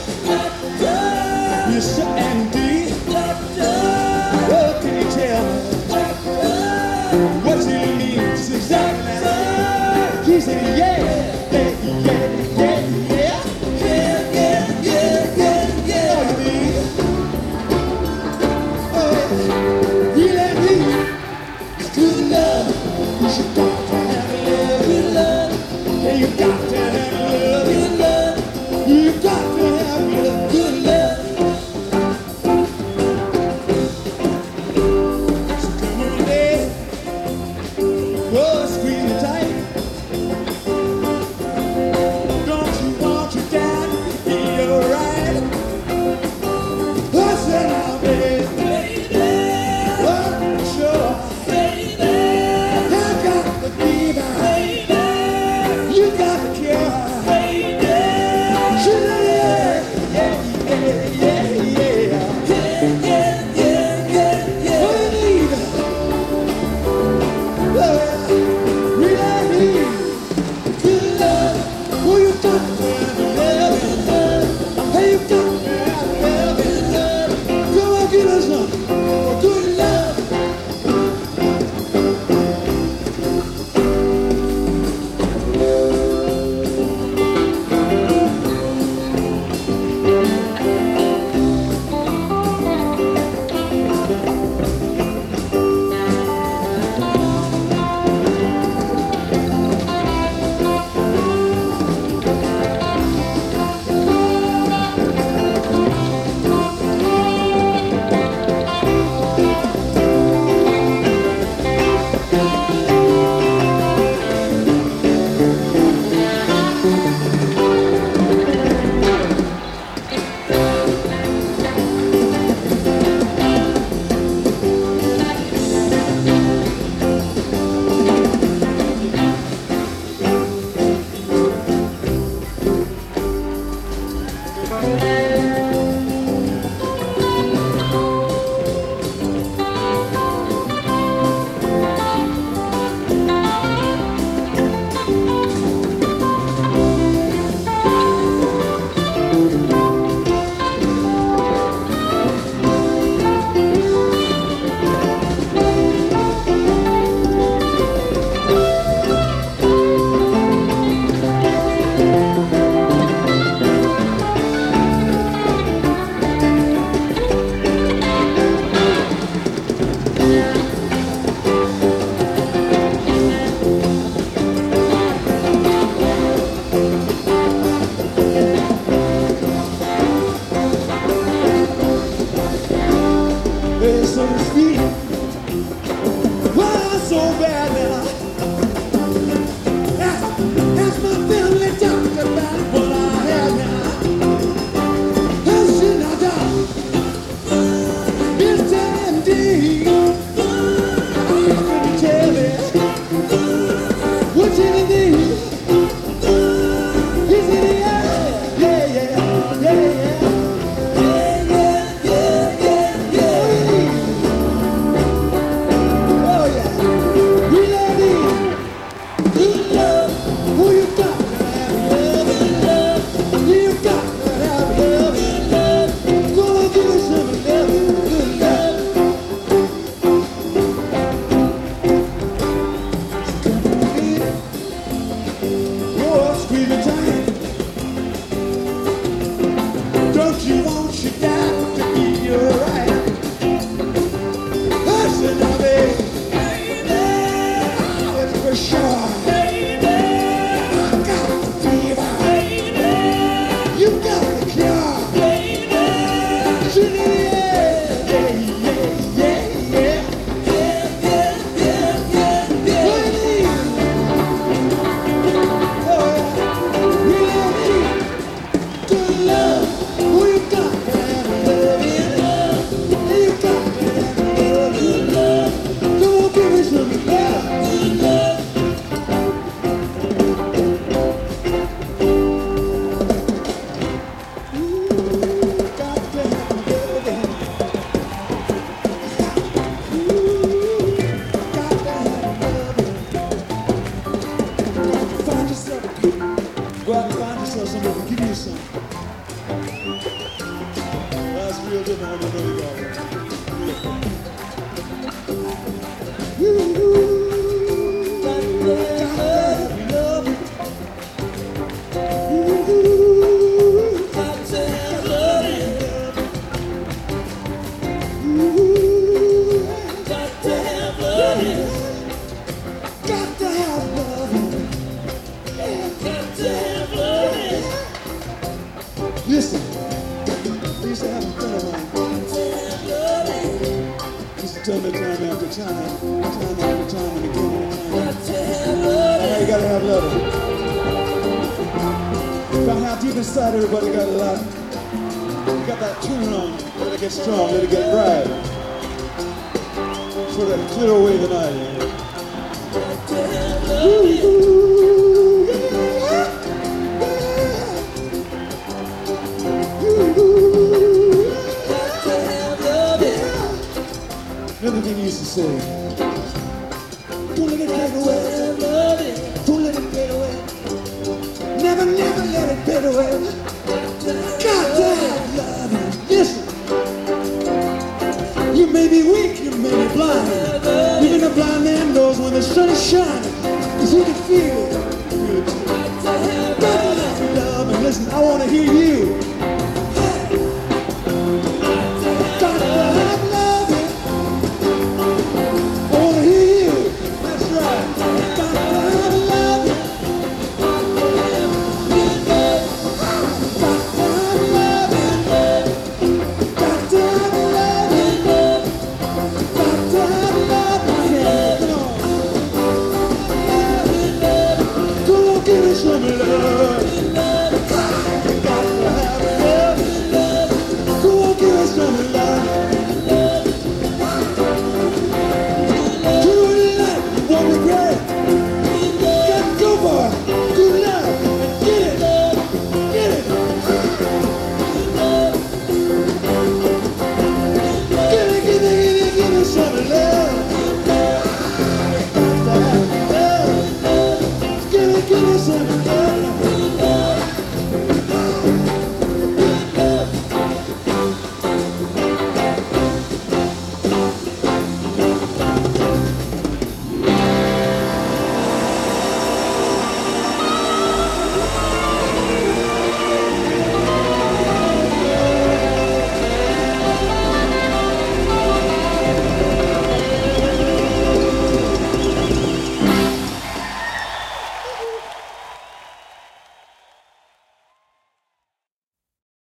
Yes, indeed. Well, can you tell me what it means exactly? He said, yeah. Who you got? That's real different when you know you got it. Listen, we used to have a friend of mine. Used to tell me time after time after time and again and again. Now you gotta have love. About how deep inside everybody got a lot. You got that tune on. Let it get strong, let it get bright. So that clear away the night. Everything he used to say. Don't let it fade away. Don't let it fade away. Never, never let it fade away. Got to have love. Listen. You may be weak, you may be blind. Even a blind man knows when the sun is shining. Cause he can feel it. Got to have love. And listen, I want to hear you. Give me some love.